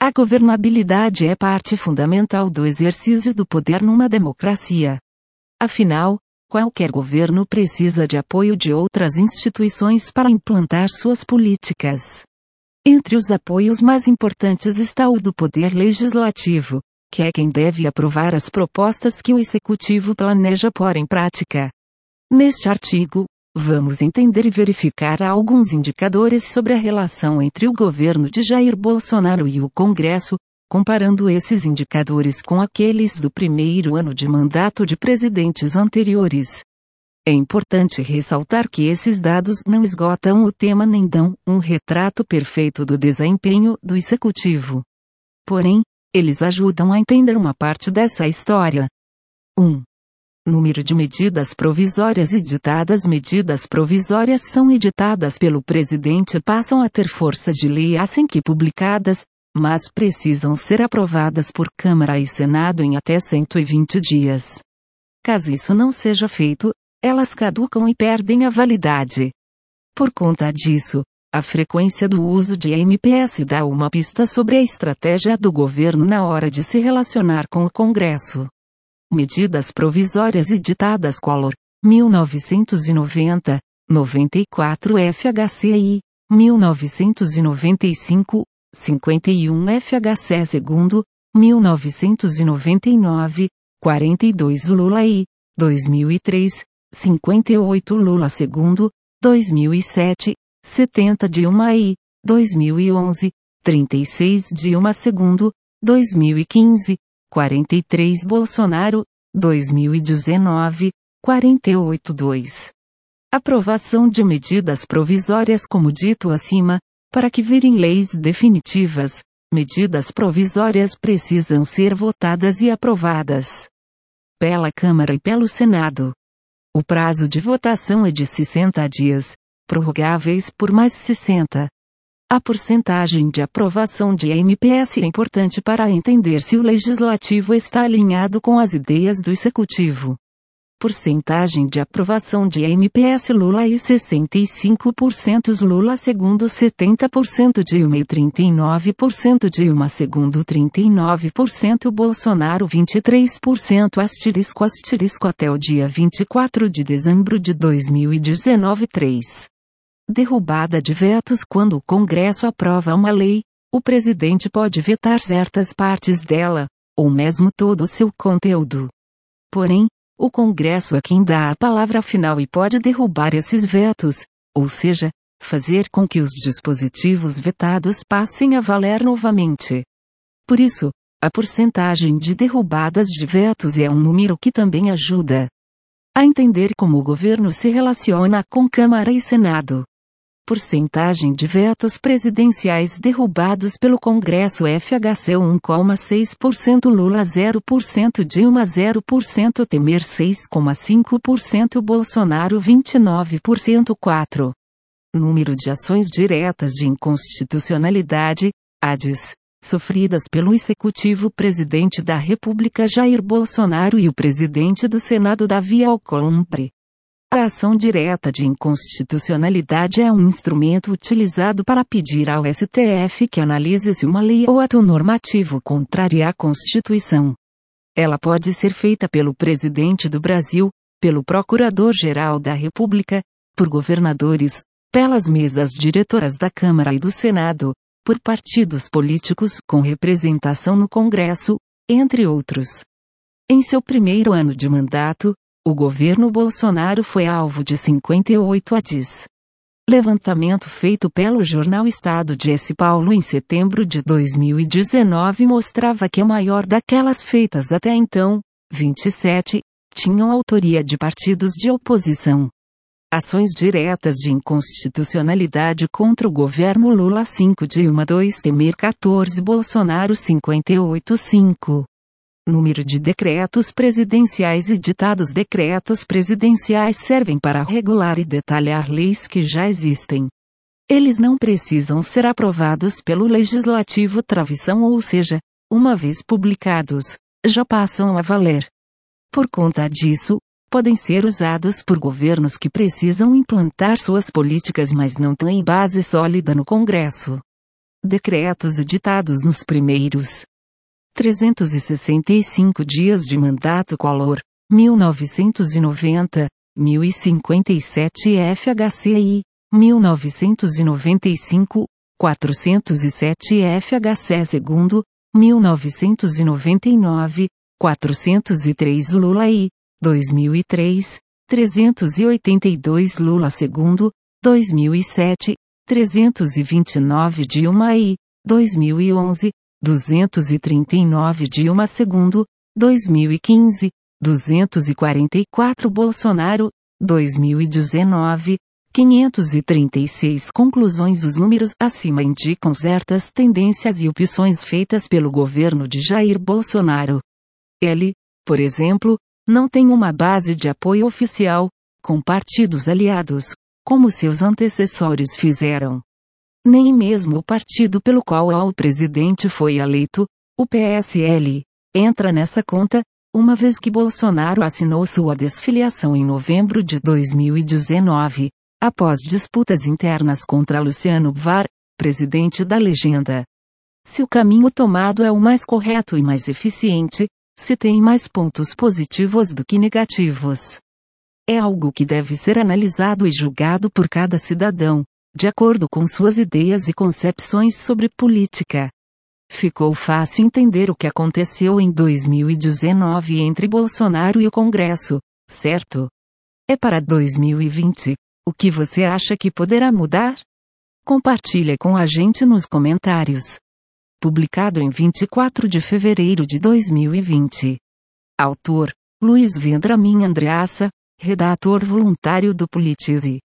A governabilidade é parte fundamental do exercício do poder numa democracia. Afinal, qualquer governo precisa de apoio de outras instituições para implantar suas políticas. Entre os apoios mais importantes está o do poder legislativo, que é quem deve aprovar as propostas que o executivo planeja pôr em prática. Neste artigo, vamos entender e verificar alguns indicadores sobre a relação entre o governo de Jair Bolsonaro e o Congresso, comparando esses indicadores com aqueles do primeiro ano de mandato de presidentes anteriores. É importante ressaltar que esses dados não esgotam o tema nem dão um retrato perfeito do desempenho do executivo. Porém, eles ajudam a entender uma parte dessa história. 1. Número de medidas provisórias editadas. Medidas provisórias são editadas pelo presidente e passam a ter força de lei assim que publicadas, mas precisam ser aprovadas por Câmara e Senado em até 120 dias. Caso isso não seja feito, elas caducam e perdem a validade. Por conta disso, a frequência do uso de MPS dá uma pista sobre a estratégia do governo na hora de se relacionar com o Congresso. Medidas provisórias editadas Collor, 1990, 94 FHCI, 1995, 51 FHC segundo, 1999, 42 Lula I, 2003, 58 Lula segundo, 2007, 70 Dilma I, 2011, 36 Dilma segundo, 2015, 43 Bolsonaro, 2019, 48 2. Aprovação de medidas provisórias. Como dito acima, para que virem leis definitivas, medidas provisórias precisam ser votadas e aprovadas pela Câmara e pelo Senado. O prazo de votação é de 60 dias, prorrogáveis por mais 60. A porcentagem de aprovação de MPS é importante para entender se o legislativo está alinhado com as ideias do executivo. Porcentagem de aprovação de MPS Lula e 65% Lula segundo, 70% Dilma e 39% Dilma segundo, 39% Bolsonaro, 23% *** até o dia 24 de dezembro de 2019. 3. Derrubada de vetos. Quando o Congresso aprova uma lei, o presidente pode vetar certas partes dela, ou mesmo todo o seu conteúdo. Porém, o Congresso é quem dá a palavra final e pode derrubar esses vetos, ou seja, fazer com que os dispositivos vetados passem a valer novamente. Por isso, a porcentagem de derrubadas de vetos é um número que também ajuda a entender como o governo se relaciona com Câmara e Senado. Porcentagem de vetos presidenciais derrubados pelo Congresso FHC 1,6%, Lula 0%, Dilma 0%, Temer 6,5%, Bolsonaro 29%. 4. Número de ações diretas de inconstitucionalidade, ADIs, sofridas pelo executivo presidente da República Jair Bolsonaro e o presidente do Senado Davi Alcolumbre. A ação direta de inconstitucionalidade é um instrumento utilizado para pedir ao STF que analise se uma lei ou ato normativo contraria a Constituição. Ela pode ser feita pelo presidente do Brasil, pelo Procurador-Geral da República, por governadores, pelas mesas diretoras da Câmara e do Senado, por partidos políticos com representação no Congresso, entre outros. Em seu primeiro ano de mandato, o governo Bolsonaro foi alvo de 58 ADIs. Levantamento feito pelo jornal Estado de São Paulo em setembro de 2019 mostrava que a maior daquelas feitas até então, 27, tinham autoria de partidos de oposição. Ações diretas de inconstitucionalidade contra o governo Lula 5, Dilma 2, Temer 14, Bolsonaro 58. 5. Número de decretos presidenciais editados. Decretos presidenciais servem para regular e detalhar leis que já existem. Eles não precisam ser aprovados pelo legislativo travessão, ou seja, uma vez publicados, já passam a valer. Por conta disso, podem ser usados por governos que precisam implantar suas políticas mas não têm base sólida no Congresso. Decretos editados nos primeiros 365 dias de mandato Collor, 1990, 1057 FHCI, 1995, 407 FHC segundo, 1999, 403 Lula I, 2003, 382 Lula segundo, 2007, 329 Dilma I, 2011, 239 Dilma segundo, 2015, 244 Bolsonaro, 2019, 536 conclusões. Os números acima indicam certas tendências e opções feitas pelo governo de Jair Bolsonaro. Ele, por exemplo, não tem uma base de apoio oficial, com partidos aliados, como seus antecessores fizeram. Nem mesmo o partido pelo qual o presidente foi eleito, o PSL, entra nessa conta, uma vez que Bolsonaro assinou sua desfiliação em novembro de 2019, após disputas internas contra Luciano Bivar, presidente da legenda. Se o caminho tomado é o mais correto e mais eficiente, se tem mais pontos positivos do que negativos. É algo que deve ser analisado e julgado por cada cidadão, de acordo com suas ideias e concepções sobre política. Ficou fácil entender o que aconteceu em 2019 entre Bolsonaro e o Congresso, certo? É para 2020. O que você acha que poderá mudar? Compartilhe com a gente nos comentários. Publicado em 24 de fevereiro de 2020. Autor: Luiz Vendramin Andreassa, redator voluntário do Politize.